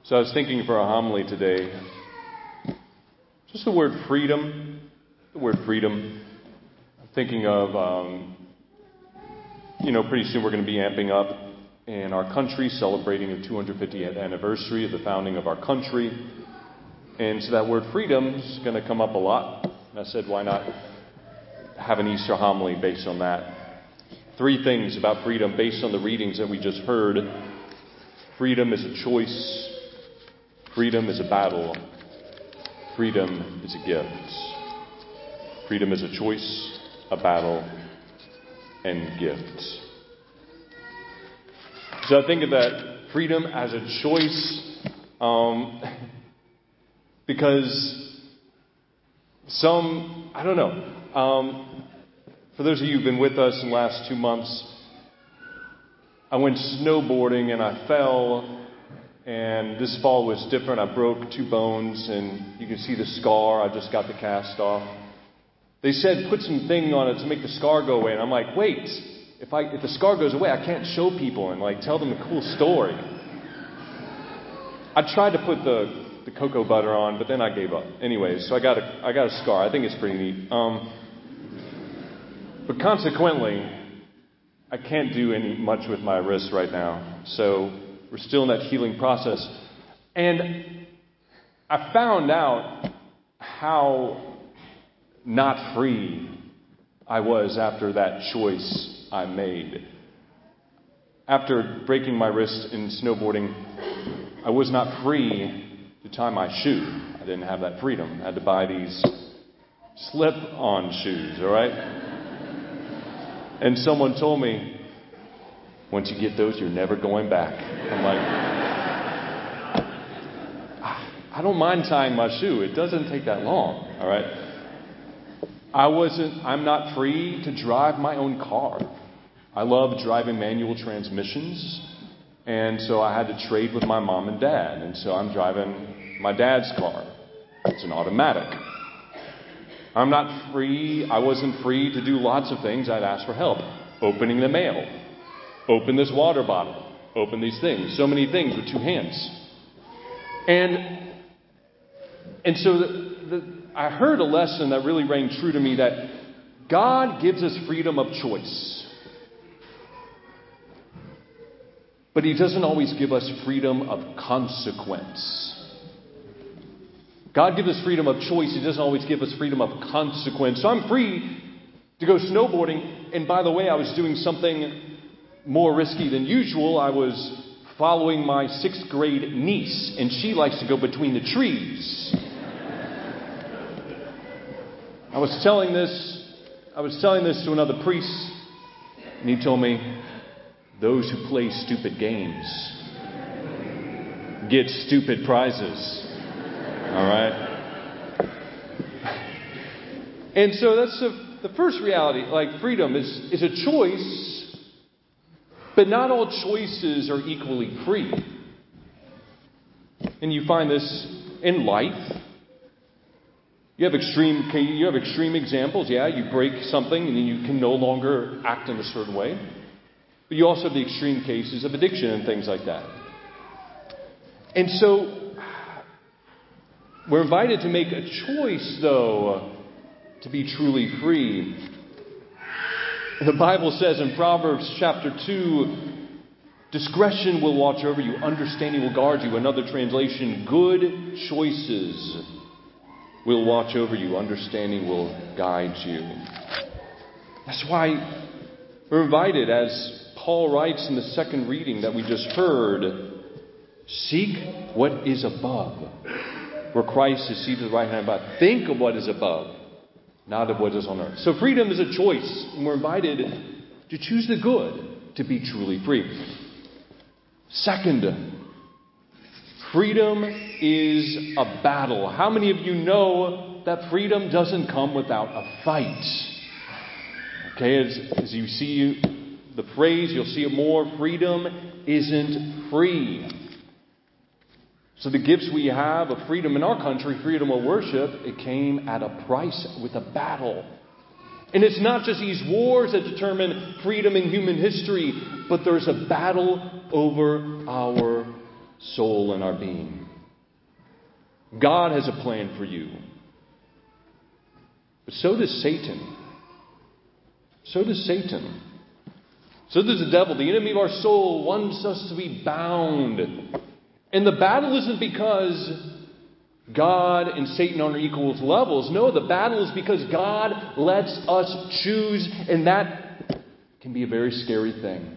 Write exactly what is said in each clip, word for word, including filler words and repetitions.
So I was thinking for a homily today, just the word freedom, the word freedom. I'm thinking of, um, you know, pretty soon we're going to be amping up in our country, celebrating the two hundred fiftieth anniversary of the founding of our country. And so that word freedom is going to come up a lot. And I said, why not have an Easter homily based on that? Three things about freedom based on the readings that we just heard. Freedom is a choice. Freedom is a battle. Freedom is a gift. Freedom is a choice, a battle, and gift. So I think of that freedom as a choice um, because some, I don't know, um, for those of you who've been with us in the last two months, I went snowboarding and I fell. And this fall was different. I broke two bones, and you can see the scar. I just got the cast off. They said put some thing on it to make the scar go away. And I'm like, wait, if I if the scar goes away, I can't show people and like tell them a cool story. I tried to put the, the cocoa butter on, but then I gave up. Anyway, so I got a I got a scar. I think it's pretty neat. Um, but consequently, I can't do any much with my wrist right now. So we're still in that healing process. And I found out how not free I was after that choice I made. After breaking my wrist in snowboarding, I was not free to tie my shoe. I didn't have that freedom. I had to buy these slip-on shoes, all right? And someone told me, once you get those, you're never going back. I'm like, I don't mind tying my shoe. It doesn't take that long, all right? I wasn't, I'm not free to drive my own car. I love driving manual transmissions. And so I had to trade with my mom and dad. And so I'm driving my dad's car. It's an automatic. I'm not free. I wasn't free to do lots of things. I'd ask for help. Opening the mail. Open this water bottle. Open these things. So many things with two hands. And and so the, the, I heard a lesson that really rang true to me, that God gives us freedom of choice. But He doesn't always give us freedom of consequence. God gives us freedom of choice. He doesn't always give us freedom of consequence. So I'm free to go snowboarding. And by the way, I was doing something more risky than usual. I was following my sixth grade niece, and she likes to go between the trees. I was telling this, I was telling this to another priest, and he told me, those who play stupid games get stupid prizes. All right? And so that's the, the first reality. Like, freedom is, is a choice. But not all choices are equally free. And you find this in life. You have extreme you have extreme examples. Yeah, you break something and you can no longer act in a certain way. But you also have the extreme cases of addiction and things like that. And so we're invited to make a choice, though, to be truly free. The Bible says in Proverbs chapter two, discretion will watch over you, understanding will guard you. Another translation, good choices will watch over you, understanding will guide you. That's why we're invited, as Paul writes in the second reading that we just heard, seek what is above, where Christ is seated at the right hand of God. Think of what is above, not of what is on earth. So freedom is a choice, and we're invited to choose the good to be truly free. Second, freedom is a battle. How many of you know that freedom doesn't come without a fight? Okay, as, as you see the phrase, you'll see it more, freedom isn't free. So the gifts we have of freedom in our country, freedom of worship, it came at a price with a battle. And it's not just these wars that determine freedom in human history, but there's a battle over our soul, and our being. God has a plan for you. But so does Satan. So does Satan. So does the devil. The enemy of our soul wants us to be bound. And the battle isn't because God and Satan are on equal levels. No, the battle is because God lets us choose, and that can be a very scary thing.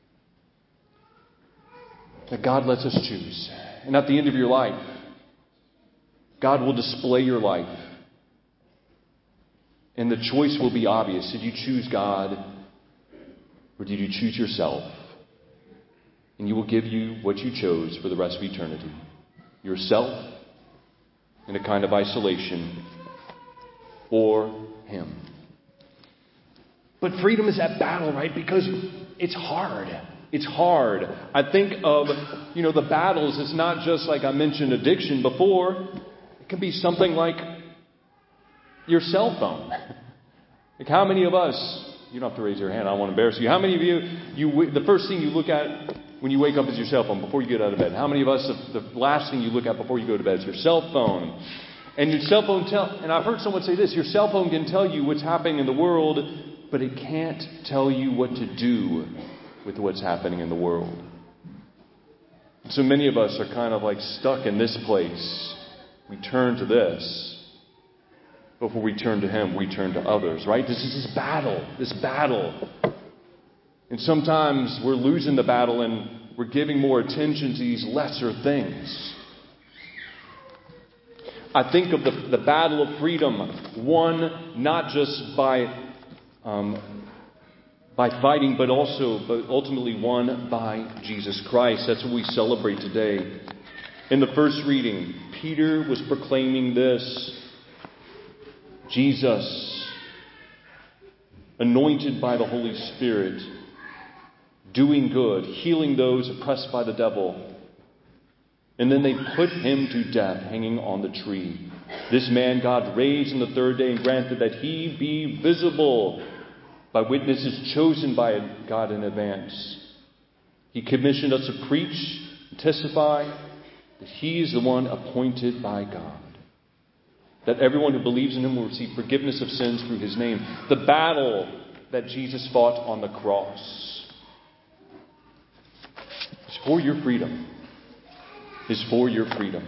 That God lets us choose. And at the end of your life, God will display your life. And the choice will be obvious. Did you choose God, or did you choose yourself? And He will give you what you chose for the rest of eternity. Yourself in a kind of isolation, or Him. But freedom is that battle, right? Because it's hard. It's hard. I think of, you know, the battles. It's not just like I mentioned addiction before. It can be something like your cell phone. Like how many of us, you don't have to raise your hand, I don't want to embarrass you. How many of you, you the first thing you look at when you wake up is your cell phone before you get out of bed? How many of us, the, the last thing you look at before you go to bed is your cell phone? And your cell phone tell, and I've heard someone say this, your cell phone can tell you what's happening in the world, but it can't tell you what to do with what's happening in the world. So many of us are kind of like stuck in this place. We turn to this. Before we turn to Him, we turn to others, right? This is this battle, this battle. And sometimes we're losing the battle and we're giving more attention to these lesser things. I think of the, the battle of freedom, won not just by um, by fighting, but also, but ultimately won by Jesus Christ. That's what we celebrate today. In the first reading, Peter was proclaiming this. Jesus, anointed by the Holy Spirit, doing good, healing those oppressed by the devil. And then they put Him to death, hanging on the tree. This man God raised on the third day and granted that He be visible by witnesses chosen by God in advance. He commissioned us to preach and testify that He is the one appointed by God. That everyone who believes in Him will receive forgiveness of sins through His name. The battle that Jesus fought on the cross is for your freedom. Is for your freedom.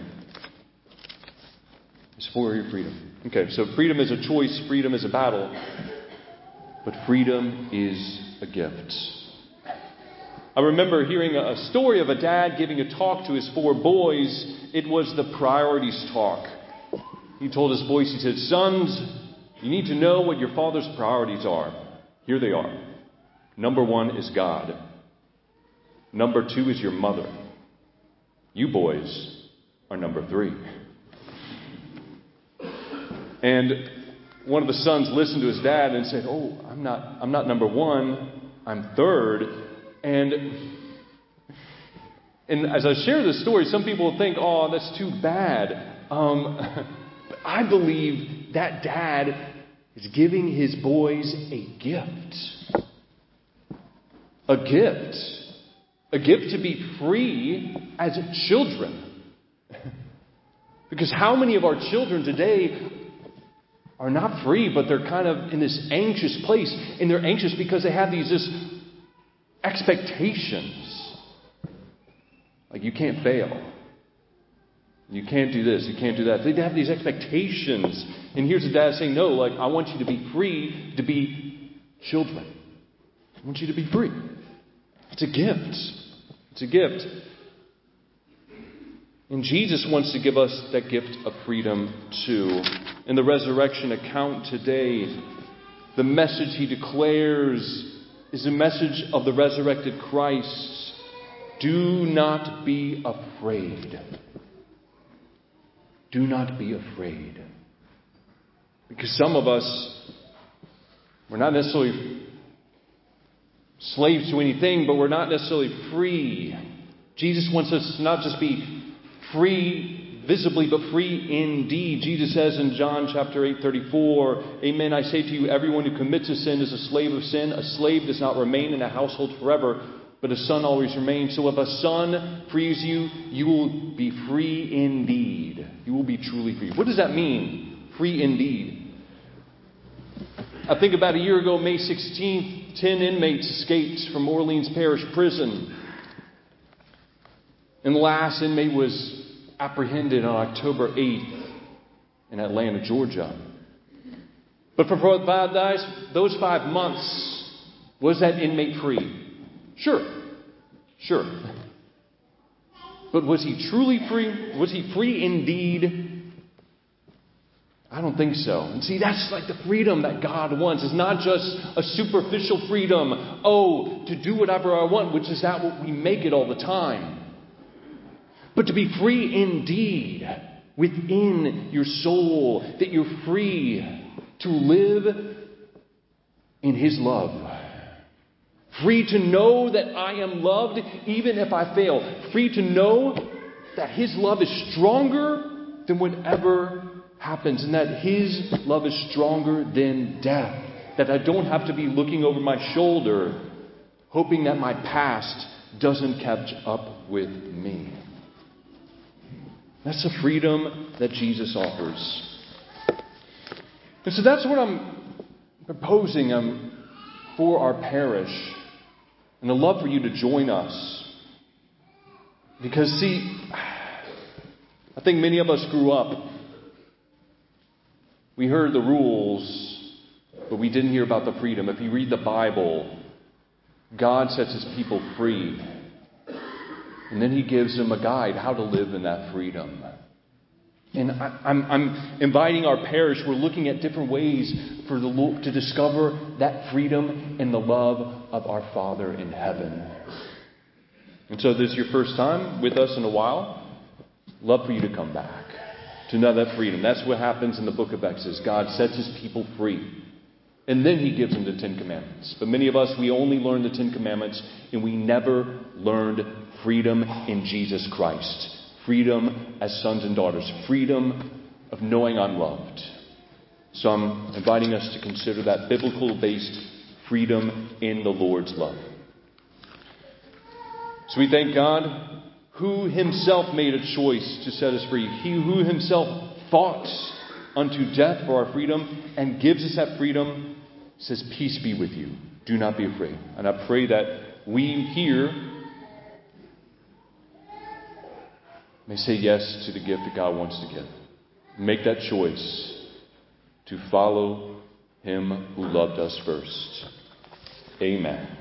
Is for your freedom. Okay, so freedom is a choice. Freedom is a battle. But freedom is a gift. I remember hearing a story of a dad giving a talk to his four boys. It was the priorities talk. He told his boys, he said, sons, you need to know what your father's priorities are. Here they are. Number one is God. Number two is your mother. You boys are number three. And one of the sons listened to his dad and said, oh, I'm not, I'm not number one, I'm third. And, and as I share this story, some people think, oh, that's too bad. Um... I believe that dad is giving his boys a gift. A gift. A gift to be free as children. Because how many of our children today are not free, but they're kind of in this anxious place. And they're anxious because they have these just expectations. Like, you can't fail. You can't do this. You can't do that. They have these expectations. And here's the dad saying, no, like, I want you to be free to be children. I want you to be free. It's a gift. It's a gift. And Jesus wants to give us that gift of freedom too. In the resurrection account today, the message He declares is a message of the resurrected Christ. Do not be afraid. Do not be afraid. Because some of us, we're not necessarily slaves to anything, but we're not necessarily free. Jesus wants us to not just be free visibly, but free indeed. Jesus says in John chapter eight, thirty-four, Amen, I say to you, everyone who commits a sin is a slave of sin. A slave does not remain in a household forever, but a son always remains. So if a son frees you, you will be free indeed. You will be truly free. What does that mean? Free indeed. I think about a year ago, May sixteenth, ten inmates escaped from Orleans Parish Prison. And the last inmate was apprehended on October eighth in Atlanta, Georgia. But for five days, those five months, was that inmate free? Sure. Sure. But was he truly free? Was he free indeed? I don't think so. And see, that's like the freedom that God wants. It's not just a superficial freedom. Oh, to do whatever I want, which is that what we make it all the time. But to be free indeed within your soul. That you're free to live in His love. Free to know that I am loved even if I fail. Free to know that His love is stronger than whatever happens. And that His love is stronger than death. That I don't have to be looking over my shoulder hoping that my past doesn't catch up with me. That's the freedom that Jesus offers. And so that's what I'm proposing um, for our parish. And I'd love for you to join us. Because, see, I think many of us grew up. We heard the rules, but we didn't hear about the freedom. If you read the Bible, God sets His people free. And then He gives them a guide how to live in that freedom. And I, I'm, I'm inviting our parish. We're looking at different ways for the Lord to discover that freedom and the love of our Father in heaven. And so, if this is your first time with us in a while, love for you to come back to know that freedom. That's what happens in the book of Exodus. God sets His people free. And then He gives them the Ten Commandments. But many of us, we only learned the Ten Commandments and we never learned freedom in Jesus Christ. Freedom as sons and daughters. Freedom of knowing I'm loved. So I'm inviting us to consider that biblical-based freedom in the Lord's love. So we thank God who Himself made a choice to set us free. He who Himself fought unto death for our freedom and gives us that freedom says, peace be with you. Do not be afraid. And I pray that we here may say yes to the gift that God wants to give. Make that choice to follow Him who loved us first. Amen.